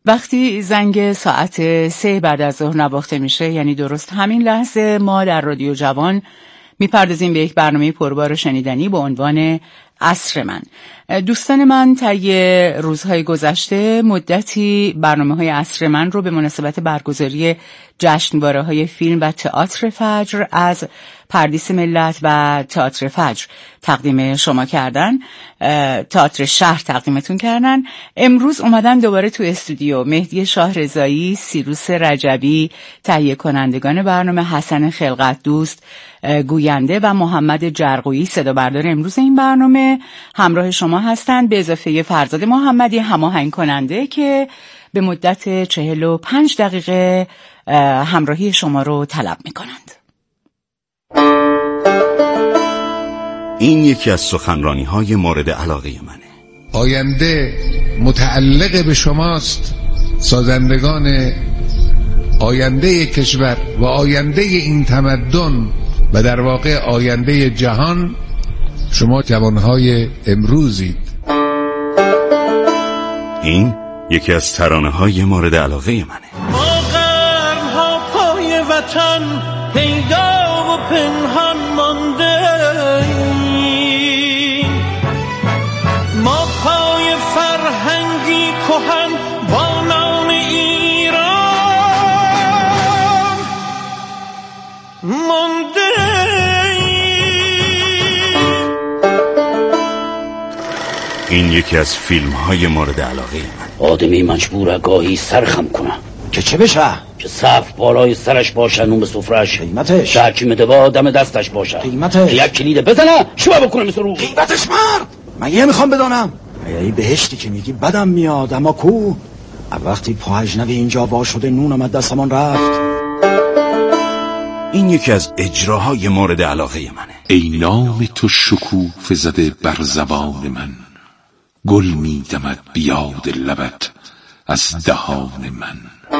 وقتی زنگ ساعت 3 بعد از ظهر نواخته میشه، یعنی درست همین لحظه، ما در رادیو جوان میپردازیم به یک برنامه پربار شنیدنی با عنوان عصر من. دوستان من طی روزهای گذشته مدتی برنامه‌های عصر من رو به مناسبت برگزاری جشنواره‌های فیلم و تئاتر فجر از پردیس ملت و تئاتر فجر تقدیم شما کردن، تئاتر شهر تقدیمتون کردن. امروز اومدن دوباره تو استودیو مهدی شاه رضایی، سیروس رجبی تهیه کنندگان برنامه، حسن خلقت دوست گوینده و محمد جرقویی صدا بردار امروز این برنامه همراه شما هستند، به اضافه فرزاد محمدی هماهنگ کننده که به مدت 45 دقیقه همراهی شما رو طلب می‌کنند. این یکی از سخنرانی‌های مورد علاقه منه. آینده متعلق به شماست، سازندگان آینده کشور و آینده این تمدن و در واقع آینده جهان شما جوانهای امروزید. این یکی از ترانه‌های مورد علاقه منه. ما قرن‌ها پای وطن پیدا و پنهان مانده، ما پای فرهنگی کهن با نام ایران مانده. این یکی از فیلم‌های مورد علاقه من. آدمی مجبوره گاهی سرخم کنه که چه بشه؟ که صف بالای سرش باشه، نون به سفرش، قیمتش شرکی مدوا دم دستش باشه، قیمتش که یک کلید بزنه شوه بکنه مثل رو. قیمتش مرد من یه میخوام بدانم. ای بهشتی که میگی بدم میاد، اما کو وقتی پا اجنبی اینجا وا شده نون آمد دستمان رفت. این یکی از اجراهای مورد علاقه منه. ای نام تو شکوفه زده بر زبان من، گل میدمد بیاد لبت از دهان من.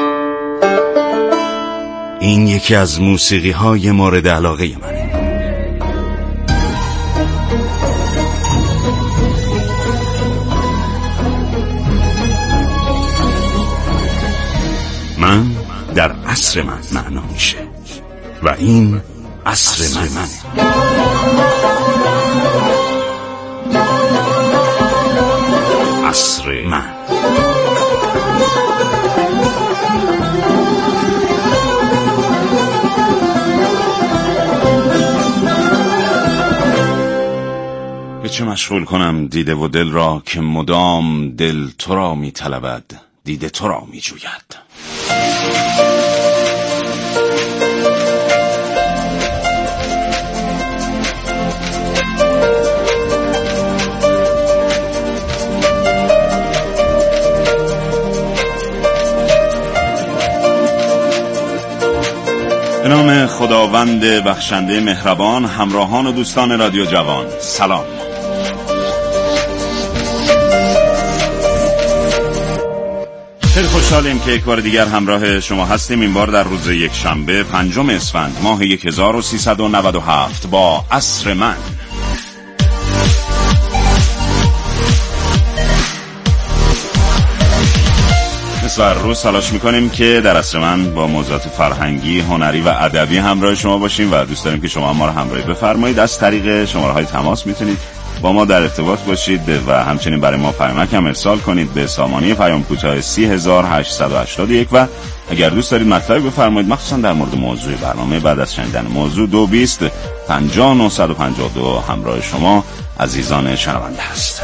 این یکی از موسیقی‌های مورد علاقه منه. من در عصر من معنا میشه و این عصر منه. عصر من. به چه مشغول کنم دیده و دل را که مدام دل تو را می طلبد، دیده تو را می جوید. به نام خداوند بخشنده مهربان، همراهان و دوستان رادیو جوان، سلام. خیلی خوشحالیم که یک بار دیگر همراه شما هستیم، این بار در روز یک شنبه 5 اسفند ماه 1397 با عصر من. هر روز تلاش میکنیم که در عصر من با موضوعات فرهنگی، هنری و ادبی همراه شما باشیم و دوست داریم که شما ما رو همراهی بفرمایید. از طریق شماره‌های تماس میتونید با ما در ارتباط باشید و همچنین برای ما پیامک هم ارسال کنید به سامانه پیام کوتاه 30881 و اگر دوست دارید مطلبی بفرمایید مخصوصا در مورد موضوع برنامه بعد از شنیدن موضوع 220 50952 همراه شما عزیزان شنونده هست.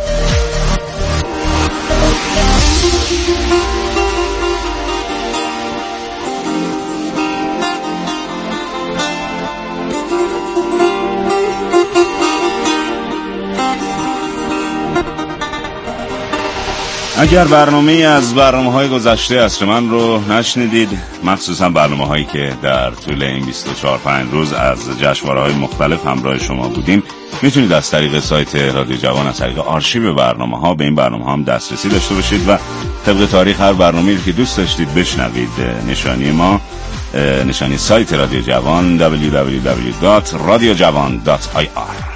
اگر برنامه از برنامه‌های گذشته عصر من رو نشنیدید، مخصوصا برنامه‌هایی که در طول این 24-5 روز از جشنواره‌های مختلف همراه شما بودیم، میتونید از طریق سایت رادیو جوان از طریق آرشیو برنامه‌ها به این برنامه‌ها هم دسترسی داشته باشید و طبق تاریخ هر برنامه‌ای که دوست داشتید بشنوید نشانی ما، نشانی سایت رادیو جوان www.radiojavan.ir.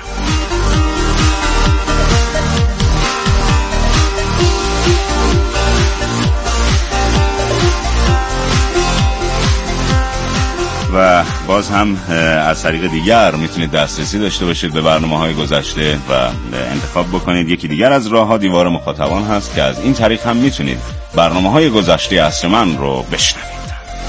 و باز هم از طریق دیگر میتونید دسترسی داشته باشید به برنامه‌های گذشته و انتخاب بکنید. یکی دیگر از راه‌ها دیوار مخاطبان هست که از این طریق هم میتونید برنامه‌های گذشته عصر من رو بشنوید.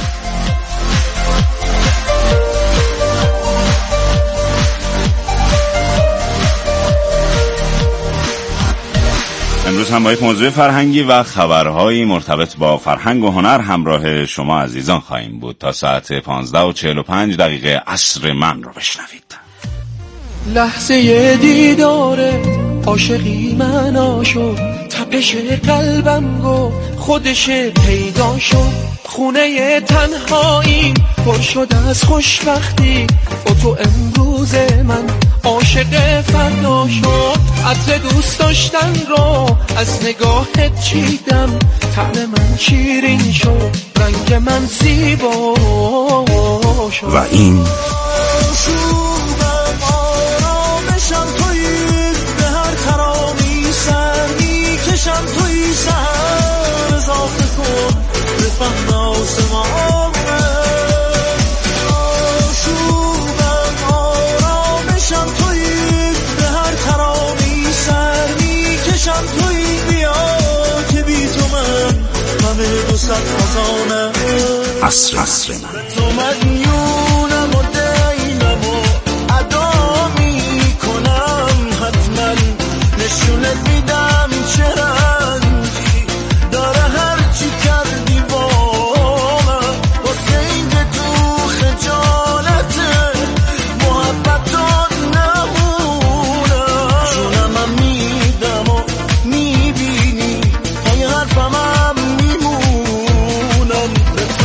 امروز هم با یک موضوع فرهنگی و خبرهایی مرتبط با فرهنگ و هنر همراه شما عزیزان خواهیم بود. تا ساعت 15:45 عصر من رو بشنوید. لحظه دیداره عاشقی من آشو، تپش قلبم گفت خودش پیدا شد. خونه تنهایی پر شد از خوشبختی، با تو امروز من عاشق فردا شد. عطر دوست داشتن رو از نگاهت چیدم، طعم من شیرین شد، رنگ من زیبا شد. و این آرامشم تویی، به هر خرامی سر میکشم تویی، سر اضافه کن به فهم آسمانه. آشوبم آرامشم تویی، به هر خرامی سر میکشم تویی، بیا که بی تو من همه 200 خزانه. عصر من تو مدیونم و دینم و ادا میکنم، حتما نشونت میدم چه رنگی داره هرچی کردی با من. واسه اینکه تو خجالته محبتات نمونم، جونم هم میدم و میبینی پای حرفم هم میمونم. به تو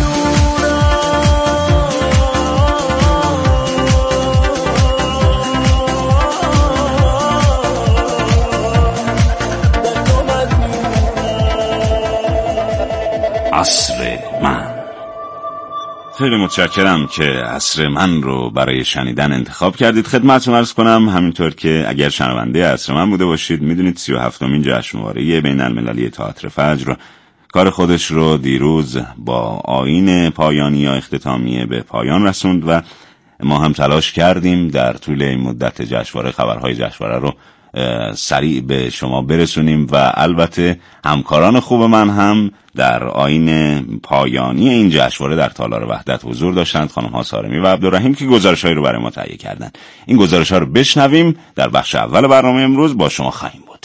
عصر من. خیلی متشکرم که عصر من رو برای شنیدن انتخاب کردید. خدمتتون عرض کنم همینطور که اگر شنونده عصر من بوده باشید میدونید 37مین جشنواره بین المللی تئاتر فجر کار خودش رو دیروز با آیین پایانی یا اختتامیه به پایان رسوند و ما هم تلاش کردیم در طول این مدت جشنواره خبرهای جشنواره رو سریع به شما برسونیم و البته همکاران خوب من هم در آیین پایانی این جشنواره در تالار وحدت حضور داشتند، خانم ها سارمی و عبدالرحیم که گزارش‌هایی رو برای ما تهیه کردند. این گزارش‌ها رو بشنویم، در بخش اول برنامه امروز با شما خواهیم بود.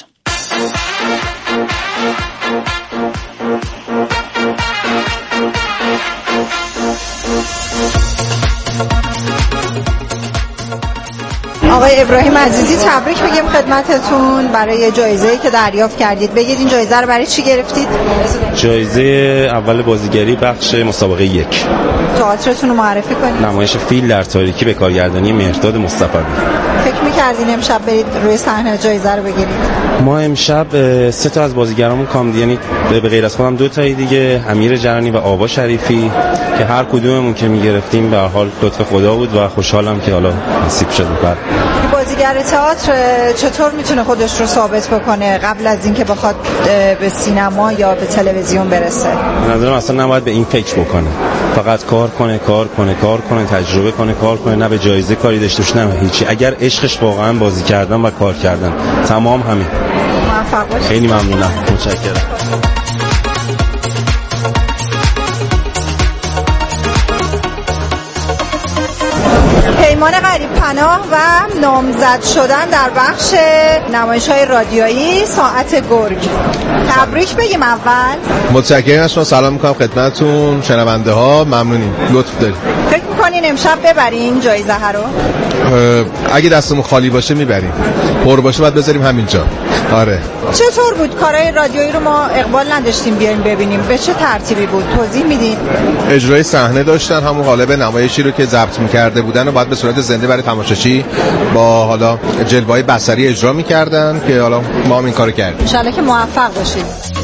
آقای ابراهیم عزیزی تبریک بگیم خدمتتون برای جایزه‌ای که دریافت کردید. بگید این جایزه رو برای چی گرفتید؟ جایزه اول بازیگری بخش مسابقه 1. تئاترتون رو معرفی کنید. نمایش فیل در تاریکی به کارگردانی مهرداد مصطفی. فکر می‌کردین امشب برید روی صحنه جایزه رو بگیرید؟ ما امشب 3 تا از بازیگرامون کامدی، یعنی به غیر از خودم 2 تایی دیگه، امیر جرانی و آوا شریفی که هر کدوممون که می‌گرفتیم به هر حال لطف خدا بود و خوشحالم که حالا نصیب شد. بازیگر تئاتر چطور میتونه خودش رو ثابت بکنه قبل از اینکه بخواد به سینما یا به تلویزیون برسه؟ به نظرم اصلا نباید به این فکر بکنه، فقط کار کنه، تجربه کنه، کار کنه، نه به جایزه کاری داشته باشه نه هیچی. اگر عشقش واقعا بازی کردن و کار کردن، تمام همین. موفق باشید. خیلی ممنونم، متشکرم. پیمان غریب پناه و نامزد شدن در بخش نمایش‌های رادیویی ساعت گرگ. تبریک بگیم اول. متشکرم از شما، سلام می‌کنم خدمتتون شنونده ها، ممنونیم، لطف دارید. فکر می‌کنین امشب ببرین جایزه ها رو؟ اگه دستمون خالی باشه میبریم، پر باشه باید بذاریم همینجا. آره. چطور بود کارهای رادیویی رو ما اقبال نداشتیم بیایم ببینیم، به چه ترتیبی بود توضیح میدین؟ اجرای صحنه داشتن، همون قالب نمایشی رو که ضبط می‌کرده بودن و بعد به صورت زنده برای تماشاچی با حالا جلوه‌های بصری اجرا می‌کردن که حالا ما هم این کارو کردیم. ان شاءالله که موفق باشید.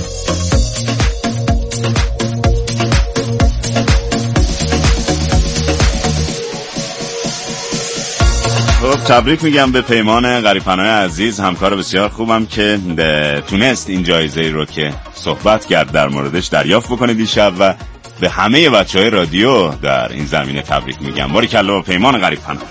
تبریک میگم به پیمان غریب پناه عزیز، همکار بسیار خوبم که تونست این جایزه رو که صحبت کرد در موردش دریافت بکنه دیشب و به همه بچهای رادیو در این زمینه تبریک میگم. باریکلا پیمان غریب پناه.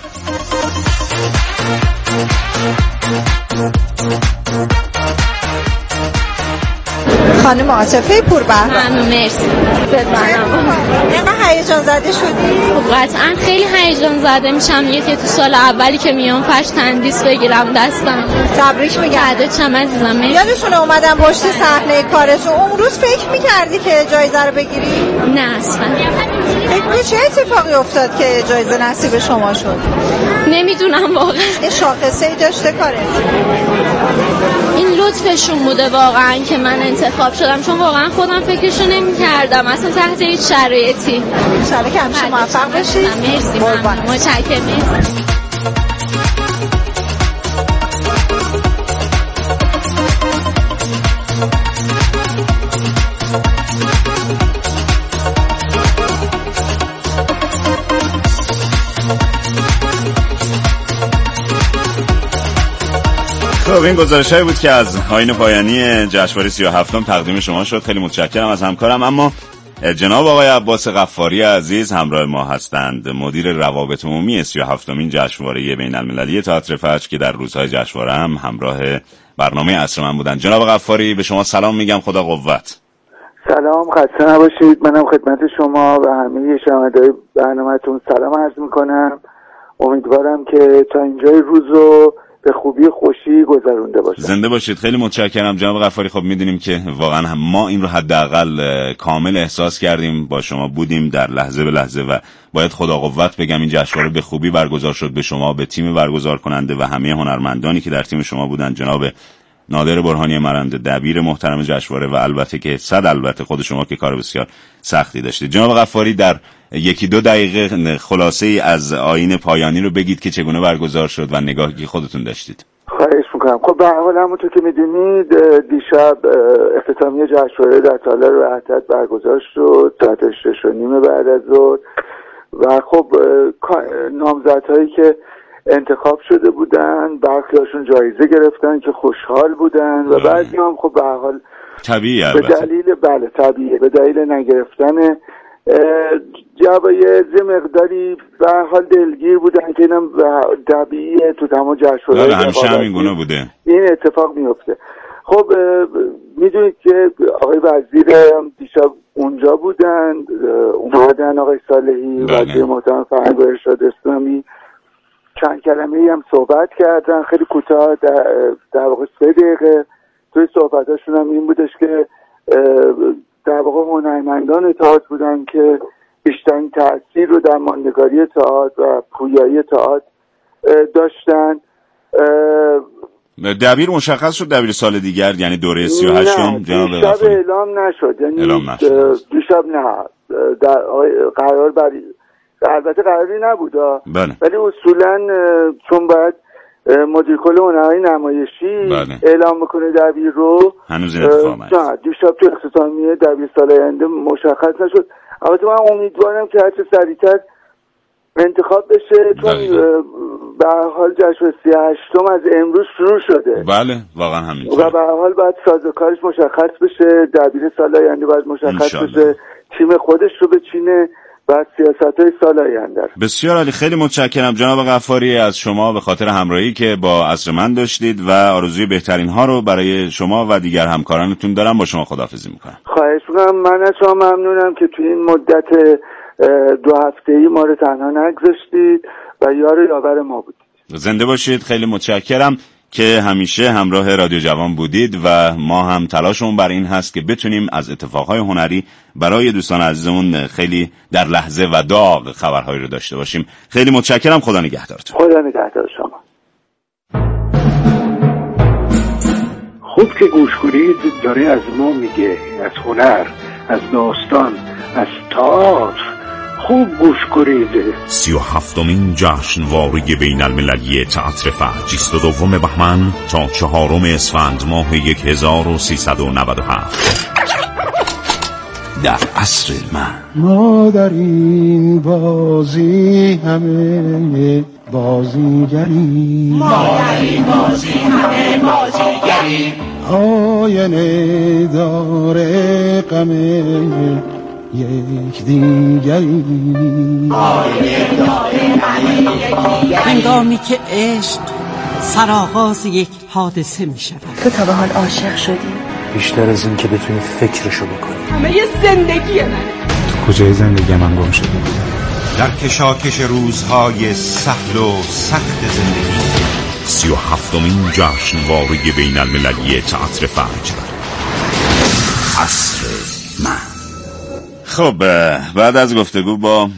خانم عاطفه پوربهرام، مرسی. اینقدر هیجان زده شدی؟ خب قطعا خیلی هیجان زده میشم که تو سال اولی که میام فرش تندیس بگیرم دستم. تبریک میگم. بعدش عزیزم مرسی. یادتونه اومدم پشت صحنه کارتون اون روز فکر میکردی که جایزه رو بگیری؟ نه اصلا. چه اتفاقی افتاد که جایزه نصیب شما شد؟ نمیدونم واقعا. یه شاخصه‌ای داشته کارت؟ این لطفشون بوده واقعا که من انتخاب شدم، چون واقعا خودم فکرشو نمی‌کردم اصلا تحت هیچ شرایطی. ان شاءالله که همیشه موفق باشید. مرسی. متشکرم. خب این گزارش‌هایی بود که از آیین پایانی جشنواره 37م تقدیم شما شد. خیلی متشکرم از همکارم. اما جناب آقای عباس غفاری عزیز همراه ما هستند، مدیر روابط عمومی 37مین جشنواره بین‌المللی تئاتر فجر که در روزهای جشنواره هم همراه برنامه عصر من بودند. جناب غفاری به شما سلام میگم، خدا قوت. سلام، خسته نباشید. منم خدمت شما و همه شنونده‌های برنامه‌تون سلام عرض میکنم. امیدوارم که تا اینجای روزو به خوبی خوشی گذرونده باشید. زنده باشید. خیلی متشکرم جناب غفاری. خب میدونیم که واقعا ما این رو حداقل کامل احساس کردیم، با شما بودیم در لحظه به لحظه و باید خدا قوت بگم این جشنواره به خوبی برگزار شد. به شما، به تیم برگزار کننده و همه هنرمندانی که در تیم شما بودن، جناب نادر برهانی مرنده دبیر محترم جشنواره و البته که البته خود شما که کار بسیار سختی داشتید. جناب غفاری در 1-2 دقیقه خلاصه ای از آیین پایانی رو بگید که چگونه برگزار شد و نگاهی که خودتون داشتید. خواهش میکنم. خب به هر حال همونطور که میدونید دیشب اختتامیه جشنواره در تالار وحدت برگزار شد ساعت 6:30 بعد از ظهر و خب نامزدهایی که انتخاب شده بودن برخیاشون جایزه گرفتن که خوشحال بودن و بعضی هم خب به هر حال طبیعیه به دلیل طبیعیه به دلیل نگرفتن جوایز مقداری به هر حال دلگیر بودن که اینم طبیعیه تو تمام جشنواره همیشه همین گونه بوده، این اتفاق میفته. خب میدونید که آقای وزیر دیشب اونجا بودن، اومدن آقای صالحی وزیر محترم فرهنگ و ارشاد اسلامی چند کلمه‌ای هم صحبت کردن، خیلی کوتاه در واقع 3 دقیقه. توی صحبتاشون هم این بودش که در واقع هنرمندان تئاتر بودن که بیشترین تأثیر رو در ماندگاری تئاتر و پویایی تئاتر داشتن. دبیر مشخص شد دبیر سال دیگر یعنی دوره 38م جناب غفاری اعلام نشد، یعنی دیشب نه قرار البته قراری نبود ولی اصولا چون باید مدیر کل هنرهای نمایشی اعلام بکنه دبیر رو، هنوز این اتفاق نیفتاد. دیشب تو اختتامیه دبیر سال آینده مشخص نشد. البته من امیدوارم که هرچه سریعتر انتخاب بشه چون به هر حال جشنواره 38م از امروز شروع شده. بله واقعا همینطوره و به هر حال باید سازوکارش مشخص بشه، دبیر سال آینده باید مشخص بشه، تیم خودش رو بچینه و سیاست‌های سال آینده. بسیار عالی. خیلی متشکرم جناب غفاری از شما به خاطر همراهی که با عصر من داشتید و آرزوی بهترین ها رو برای شما و دیگر همکارانتون دارم. با شما خداحافظی میکنم. خواهش میکنم. من از شما ممنونم که توی این مدت 2 هفته‌ای ما رو تنها نگذاشتید و یاور ما بودید. زنده باشید. خیلی متشکرم که همیشه همراه رادیو جوان بودید و ما هم تلاشمون بر این هست که بتونیم از اتفاقهای هنری برای دوستان عزیزمون خیلی در لحظه و داغ خبرهایی رو داشته باشیم. خیلی متشکرم. خدا نگهدارتون. خدا نگهدار شما. خوب که گوش کنید داره از ما میگه، از هنر، از داستان، از تئاتر. خوب گوش کنید. 37مین جشنواره بین‌المللی تئاتر فجر 22 بهمن تا 4 اسفند ماه 1397 در عصر من. ما در این بازی همه بازیگریم، ما در این بازی همه بازیگریم. آینه داره غم یکدیگریم. هنگامی که عشق سرآغاز یک حادثه می شود. تو تا به حال عاشق شدی؟ بیشتر از این که بتونی فکرشو بکنی. همه یه زندگی منه. تو کجای زندگی من گم شدی؟ در کشاکش روزهای سهل و سخت زندگی 37مین جشنواره بین المللی تئاتر فجر، عصر من. خب بعد از گفتگو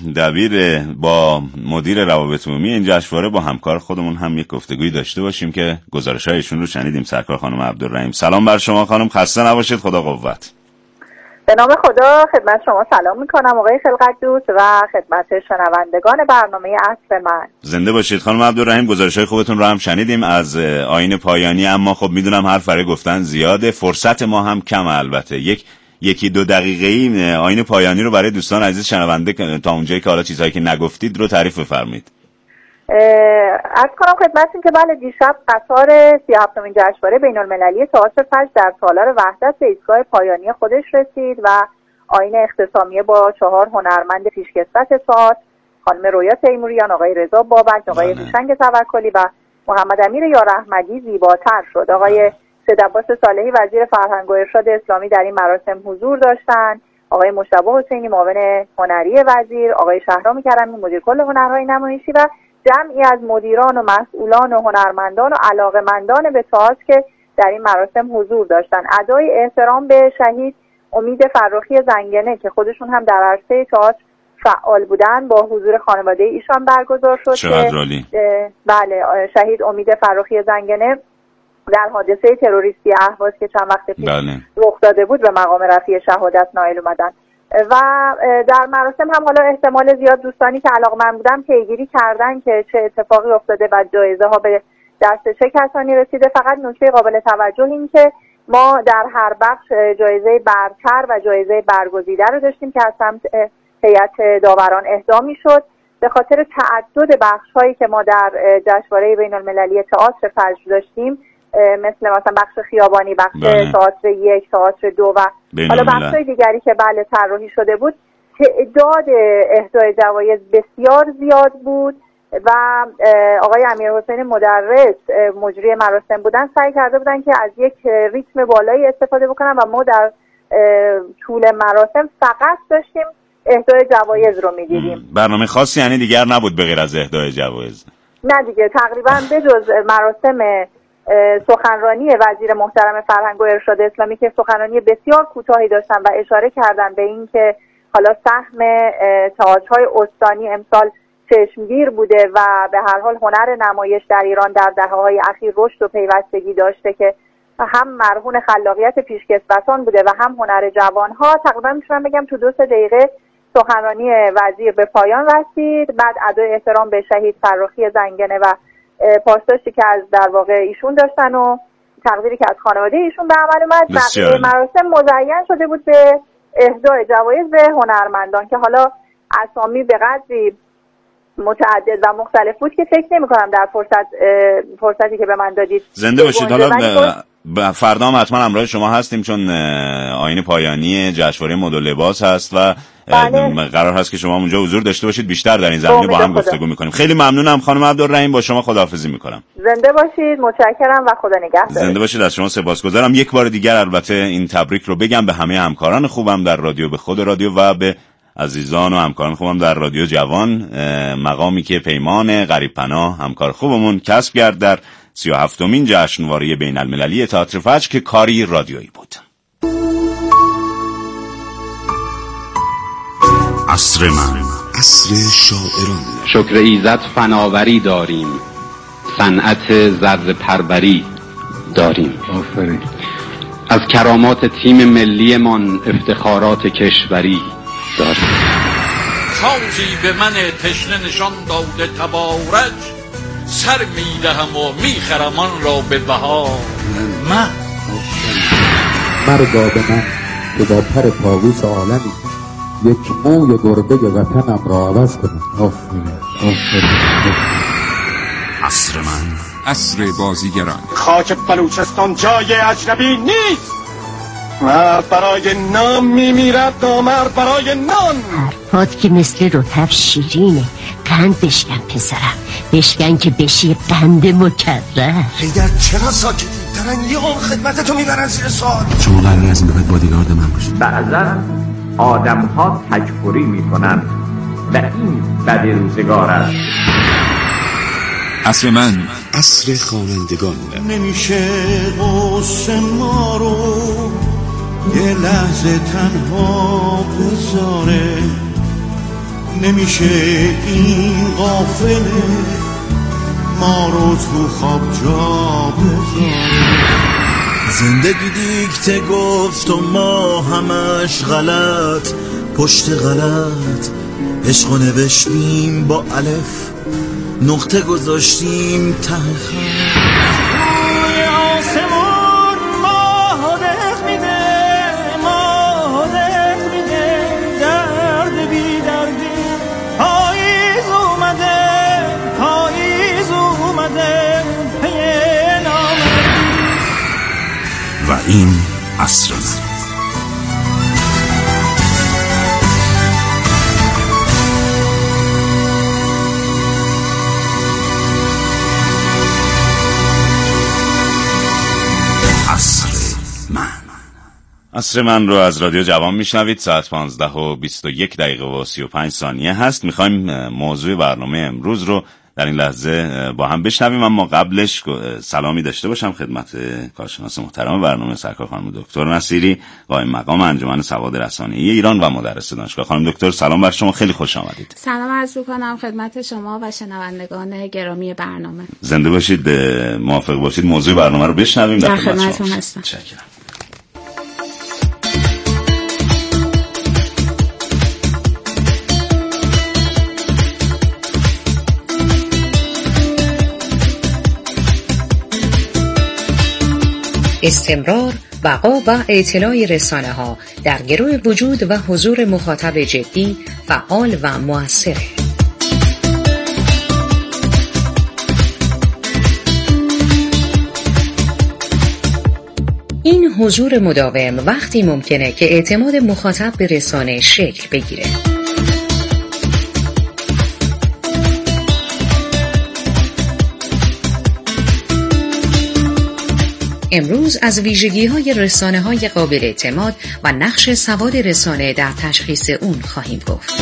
با مدیر روابط عمومی این جشنواره با همکار خودمون هم یک گفتگویی داشته باشیم که گزارش‌های ایشون رو شنیدیم. سرکار خانم عبدالرحیم، سلام بر شما خانم، خسته نباشید، خدا قوت. به نام خدا خدمت شما سلام میکنم آقای خلقت دوست و خدمت شنوندگان برنامه عصر من. زنده باشید خانم عبدالرحیم. گزارش‌های خوبتون رو هم شنیدیم از آیین پایانی، اما خب میدونم حرف برای گفتن زیاده، فرصت ما هم کم. البته یکی دو دقیقه‌ای آیین پایانی رو برای دوستان عزیز شنونده تا اونجایی که حالا چیزایی که نگفتید رو تعریف بفرمایید. عرض کنم خدمتتون که بله، دیشب قطار 37مین جشنواره بین‌المللی تئاتر فجر در تالار وحدت به ایستگاه پایانی خودش رسید و آیین اختصامیه با 4 هنرمند پیشکسوت تئاتر، خانم رویا تیموریان، آقای رضا بابک، آقای هوشنگ توکلی و محمد امیر یاراحمدی زیباتر شد. آقای سید عباس صالحی وزیر فرهنگ و ارشاد اسلامی در این مراسم حضور داشتند. آقای مجتبی حسینی معاون هنری وزیر، آقای شهرام کرمی مدیر کل هنرهای نمایشی و جمعی از مدیران و مسئولان و هنرمندان و علاقه‌مندان به تئاتر که در این مراسم حضور داشتند. ادای احترام به شهید امید فرخی زنگنه که خودشون هم در عرصه تئاتر فعال بودن با حضور خانواده ایشان برگزار شد. بله، شهید امید فرخی زنگنه در حادثه تروریستی اهواز که چند وقت پیش رخ داده بود به مقام رفیع شهادت نائل اومدن و در مراسم هم حالا احتمال زیاد دوستانی که علاقه‌مند بودن پیگیری کردن که چه اتفاقی افتاده و جایزه ها به دست چه کسانی رسیده. فقط نکته قابل توجه این که ما در هر بخش جایزه برتر و جایزه برگزیده رو داشتیم که از سمت هیئت داوران اهدا می‌شد. به خاطر تعدد بخش‌هایی که ما در جشنواره بین‌المللی تئاتر فجر داشتیم، مثل مثلا بخش خیابانی، بخش تئاتر 1، تئاتر 2 و حالا بخش‌های دیگری که بله طراحی شده بود، تعداد اهدای جوایز بسیار زیاد بود و آقای امیرحسین مدرس مجری مراسم بودن سعی کرده بودن که از یک ریتم بالایی استفاده بکنن و ما در طول مراسم فقط داشتیم اهدای جوایز رو می‌دیدیم. برنامه خاصی یعنی دیگر نبود به غیر از اهدای جوایز؟ نه دیگه، تقریبا به جز مراسم سخنرانی وزیر محترم فرهنگ و ارشاد اسلامی که سخنرانی بسیار کوتاهی داشتن و اشاره کردن به این که حالا سهم تئاترهای استانی امسال چشمگیر بوده و به هر حال هنر نمایش در ایران در دهه‌های اخیر رشد و پیوستگی داشته که هم مرهون خلاقیت پیشکسوتان بوده و هم هنر جوانها. تقریبا میتونم بگم تو 2-3 دقیقه سخنرانی وزیر به پایان رسید. بعد ادای احترام به شهید فرخی زنگنه و پاسداشتی که از در واقع ایشون داشتن و تقدیری که از خانواده ایشون به عمل اومد، بقیه مراسم مزین شده بود به اهدای جوایز به هنرمندان که حالا اسامی به قدری متعدد و مختلف بود که فکر نمی‌کنم در فرصتی که به من دادید زنده باشید. حالا فردا هم حتما همراه شما هستیم چون آیین پایانی جشنواره مد و لباس هست و قرار هست که شما اونجا حضور داشته باشید. بیشتر در این زمینه با هم گفتگو می‌کنیم. خیلی ممنونم خانم عبدالرحیم، با شما خداحافظی می‌کنم. زنده باشید، متشکرم و خدا نگهدار. زنده باشید، از شما سپاسگزارم. یک بار دیگر البته این تبریک رو بگم به همه همکاران خوبم در رادیو، به خود رادیو و به عزیزان و همکاران خوبم در رادیو جوان. مقامی که پیمان غریب پناه همکار خوبمون کسب کرد در 37مین جشنواره بین المللی تئاتر فجر که کاری رادیویی بود. عصر من، عصر شاعران. شکر ایزد فناوری داریم، صنعت ذره پروری داریم. آفرین. از کرامات تیم ملی من افتخارات کشوری داریم. سازی به من تشنه نشان داده تبارک، سر میدهم و میخرم آن را به بهار. من مرگا به من که با پر طاووس عالمی یک موی گربه وطنم را عوض کنم. عصر من، عصر بازیگران. خاک بلوچستان جای اجنبی نیست. مرد برای نام میمیرد نامرد برای نان. حرفات که مثل رطب شیرینه. قند بشکن پسرم، بشکن که بشی قند مکرر. حیدر چرا ساکتی؟ دارن یه هم خدمت تو میبرن زیر سوال. شما قراره از این به بعد بادیگارد من باشید. بعضا آدم ها تکفری میکنن و این بد روزگار است. عصر من عصر خوانندگان. نمیشه غصه ما رو یه لحظه تنها بذاره، نمیشه این غافله ما رو تو خواب جا بذاره. زندگی دیکته گفت و ما همش غلط پشت غلط، عشقو نوشتیم با الف نقطه گذاشتیم ته خط. روی آسمون ماه دق میده، ماه دق میده، درد بی دردی. پاییز اومده، پاییز اومده، پی نامردی. و این عصر من. عصر من رو از رادیو جوان میشنوید. ساعت 15:21 هست. میخوایم موضوع برنامه امروز رو در این لحظه با هم بشنویم، اما قبلش سلامی داشته باشم خدمت کارشناس محترم برنامه سرکار خانم دکتر نصیری، قائم مقام انجمن سواد رسانه‌ای ایران و مدرس دانشگاه. خانم دکتر سلام بر شما، خیلی خوش آمدید. سلام عرض می‌کنم خدمت شما و شنوندگان گرامی برنامه. زنده باشید، موافق باشید موضوع برنامه رو بشنویم. در خدمتتون هستم. متشکرم. استمرار، بقا و اطلاع رسانه‌ها در گرو وجود و حضور مخاطب جدی، فعال و مؤثر. این حضور مداوم وقتی ممکنه که اعتماد مخاطب به رسانه شکل بگیره. امروز از ویژگی‌های رسانه‌های قابل اعتماد و نقش سواد رسانه در تشخیص اون خواهیم گفت.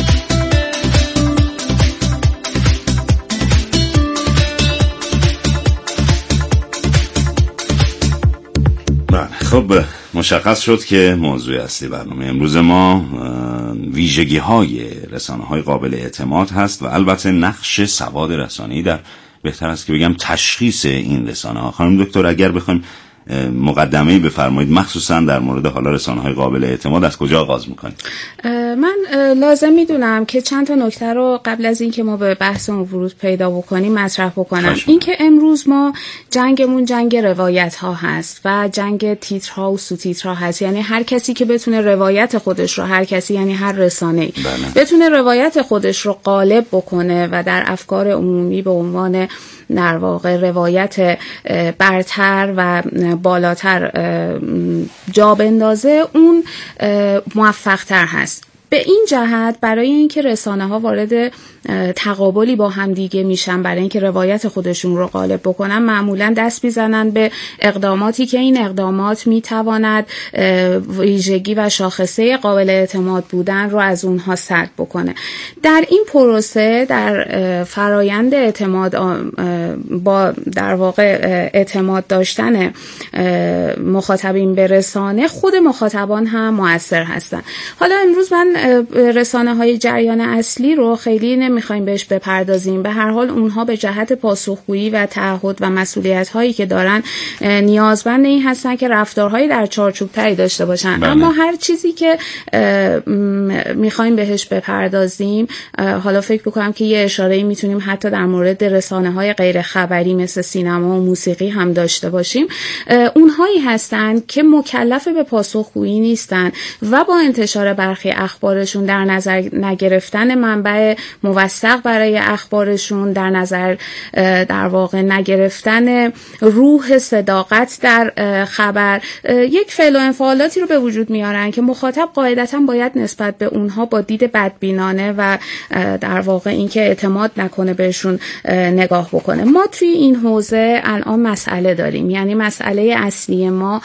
خب مشخص شد که موضوع اصلی برنامه امروز ما ویژگی‌های رسانه‌های قابل اعتماد هست و البته نقش سواد رسانه‌ای در، بهتر است که بگم، تشخیص این رسانه‌ها. خانم دکتر اگر بخوایم مقدمه‌ای بفرمایید مخصوصا در مورد حالا رسانه‌های قابل اعتماد، از کجا آغاز می‌کنید؟ من لازم میدونم که چند تا نکته رو قبل از این که ما به بحث اون ورود پیدا بکنیم مطرح بکنم. این که امروز ما جنگمون جنگ روایت ها هست و جنگ تیترها و سوتیترها هست، یعنی هر کسی که بتونه روایت خودش رو، هر کسی یعنی هر رسانه‌ای بتونه روایت خودش رو غالب بکنه و در افکار عمومی به عنوان در واقع روایت برتر و بالاتر جا بندازه، اون موفق تر هست. به این جهت برای اینکه رسانه‌ها وارد تقابلی با هم دیگه میشن، برای اینکه روایت خودشون رو غالب بکنن، معمولا دست میزنن به اقداماتی که این اقدامات میتواند ویژگی و شاخصه قابل اعتماد بودن رو از اونها سلب بکنه. در این پروسه، در فرایند اعتماد با در واقع اعتماد داشتن مخاطبین به رسانه، خود مخاطبان هم مؤثر هستن. حالا امروز من رسانه‌های جریان اصلی رو خیلی نمیخوایم بهش بپردازیم. به هر حال اونها به جهت پاسخگویی و تعهد و مسئولیت‌هایی که دارن نیازمند این هستن که رفتارهایی در چارچوب تری داشته باشن. اما هر چیزی که میخوایم بهش بپردازیم، حالا فکر بکنم که یه اشاره‌ای میتونیم حتی در مورد رسانه‌های غیر خبری مثل سینما و موسیقی هم داشته باشیم. اونهایی هستن که مکلف به پاسخگویی نیستن و با انتشار برخی اخبار اخبارشون، در نظر نگرفتن منبع موثق برای اخبارشون، در نظر در واقع نگرفتن روح صداقت در خبر، یک فعل و انفعالاتی رو به وجود میارن که مخاطب قاعدتاً باید نسبت به اونها با دید بدبینانه و در واقع اینکه اعتماد نکنه بهشون نگاه بکنه. ما توی این حوزه الان مسئله داریم، یعنی مسئله اصلی ما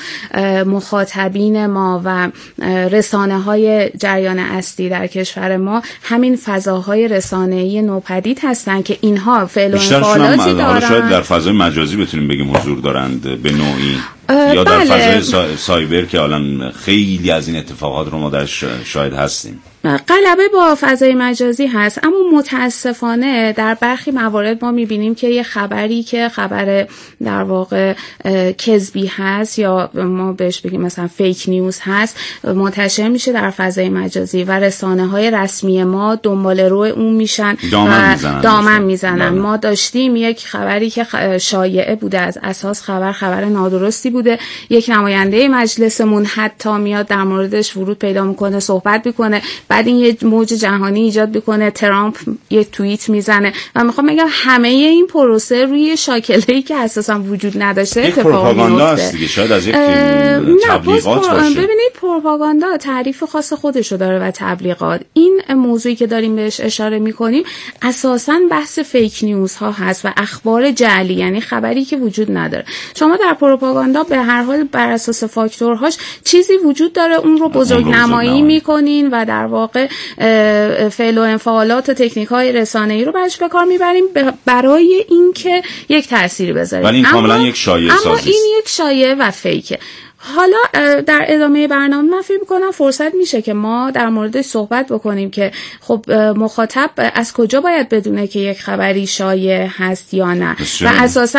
مخاطبین ما و رسانه‌های جریان اصلی در کشور ما همین فضاهای رسانه‌ای نوپدید هستن که اینها فعل و انفعالاتی دارن. شاید در فضای مجازی بتونیم بگیم حضور دارند به نوعی، یا در فضای سایبر که الان خیلی از این اتفاقات رو ما در شاهد هستیم. غلبه با فضای مجازی هست، اما متاسفانه در برخی موارد ما میبینیم که یه خبری که خبر در واقع کذبی هست یا ما بهش بگیم مثلا فیک نیوز هست منتشر میشه در فضای مجازی و رسانه‌های رسمی ما دنبال رو اون میشن و دامن میزنن. ما داشتیم یک خبری که شایعه بوده، از اساس خبر نادرستی بوده، یک نماینده مجلسمون حتی میاد در موردش ورود پیدا میکنه، صحبت میکنه، بعد این یه موج جهانی ایجاد میکنه، ترامپ یه توییت میزنه و میخوام بگم همه این پروسه روی شاکله‌ای که اساسا وجود نداشته اتفاق میفته دیگه. شاید از یک تبلیغات باشه. ببینید پروپاگاندا تعریف خاص خودشو داره و تبلیغات، این موضوعی که داریم بهش اشاره میکنیم اساسا بحث فیک نیوز ها هست و اخبار جعلی، یعنی خبری که وجود نداره. شما در پروپاگاندا به هر حال بر اساس فاکتورهاش چیزی وجود داره، اون رو بزرگنمایی میکنین و در واقع فعل و انفعالات و تکنیک‌های رسانه‌ای رو برش به کار میبریم برای اینکه یک تأثیری بذاریم. ولی این کاملا یک شایعه سازی است. اما این یک شایعه و فیکه. حالا در ادامه برنامه من فکر می‌کنم فرصت میشه که ما در موردش صحبت بکنیم که خب مخاطب از کجا باید بدونه که یک خبری شایعه هست یا نه و اساساً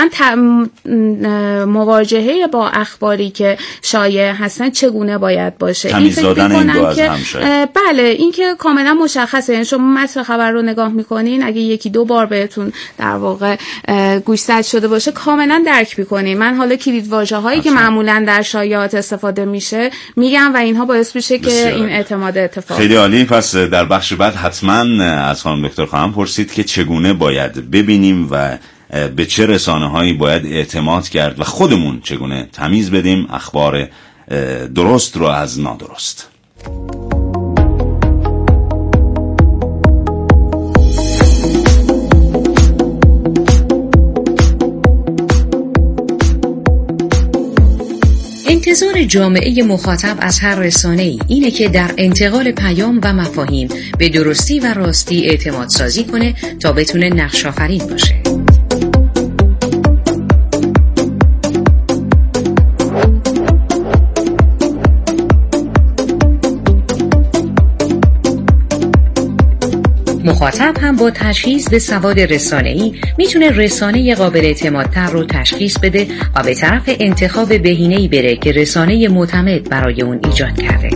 مواجهه با اخباری که شایعه هستن چگونه باید باشه. تمیز دادن این دو از هم شاید. بله، این که کاملا مشخصه. یعنی شما متن خبر رو نگاه می‌کنین، اگه یکی دو بار بهتون در واقع گوشزد شده باشه کاملا درک می‌کنین. من حالا کلیدواژه‌هایی که معمولاً در شایعات استفاده میشه میگم و اینها باعث میشه که این اعتماد اتفاق. خیلی عالی. پس در بخش بعد حتما از خانم دکتر خواهم پرسید که چگونه باید ببینیم و به چه رسانه‌هایی باید اعتماد کرد و خودمون چگونه تمیز بدیم اخبار درست رو از نادرست. انتظار جامعه مخاطب از هر رسانه‌ای اینه که در انتقال پیام و مفاهیم به درستی و راستی اعتماد سازی کنه تا بتونه نقش آفرین باشه. مخاطب هم با تجهیز به سواد رسانه‌ای میتونه رسانه قابل اعتمادتر رو تشخیص بده و به طرف انتخاب بهینه‌ای بره که رسانه معتمد برای اون ایجاد کرده.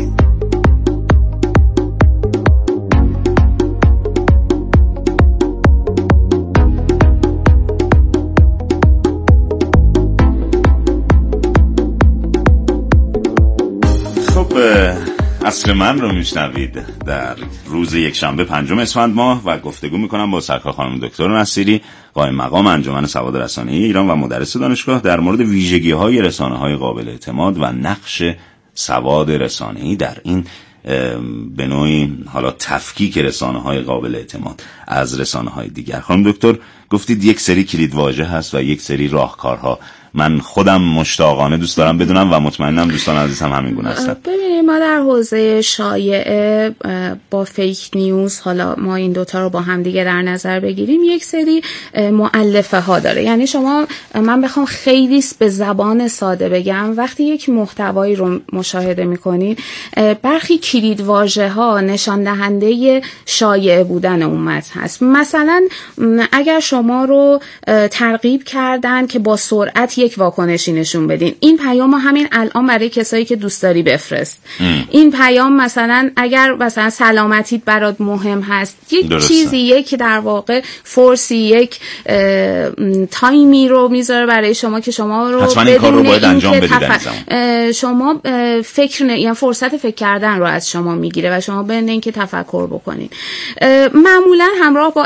عصر من رو میشنوید در روز یکشنبه 5 اسفند ماه و گفتگو میکنم با سرکار خانم دکتر نصیری، قائم مقام انجمن سواد رسانه‌ای ایران و مدرس دانشگاه، در مورد ویژگی‌های رسانه‌های قابل اعتماد و نقش سواد رسانه‌ای در این به نوعی حالا تفکیک رسانه‌های قابل اعتماد از رسانه‌های دیگر. خانم دکتر گفتید یک سری کلیدواژه هست و یک سری راهکارها. من خودم مشتاقانه دوست دارم بدونم و مطمئنم دوستان عزیز هم همین گونه هستن. ببینید ما در حوزه شایعه با فیک نیوز، حالا ما این دوتا رو با هم دیگه در نظر بگیریم، یک سری مؤلفه ها داره. یعنی شما من بخوام خیلی به زبان ساده بگم، وقتی یک محتوایی رو مشاهده میکنید برخی کلیدواژه ها نشان دهنده شایعه بودن اون متن هست. مثلا اگر شما رو ترغیب کردن که با سرعت یک واکنشی نشون بدین. این پیام همین الان برای کسایی که دوست داری بفرست. این پیام مثلا اگر مثلا سلامتیت برات مهم هست، یک چیزی، یک در واقع فورسی، یک تایمی رو میذاره برای شما که شما رو حتما این کار رو باید انجام بدید. شما یعنی فرصت فکر کردن رو از شما میگیره و شما به اینکه تفکر بکنید. معمولا همراه با